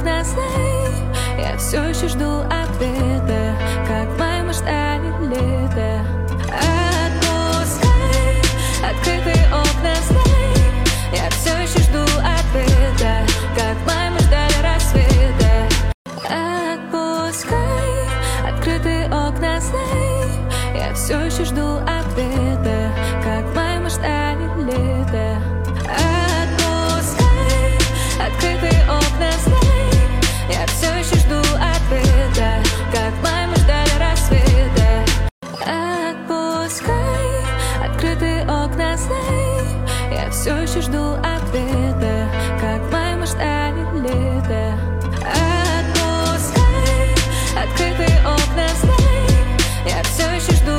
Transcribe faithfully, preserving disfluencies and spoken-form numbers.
окна, знай, я все еще жду ответа, как мы ждали лето. Отпускай открытые окна, знай, я все еще жду ответа, как мы ждали рассвета. Отпускай открытые окна, знай, я все еще жду ответа, как мы ждали лето. Отпускай открытые окна, знай, я все еще жду ответа, как мы ждали рассвета. Отпускай открытые окна, знай, я все еще жду ответа, как мы ждали лето. Отпускай открытые окна, знай, я все еще жду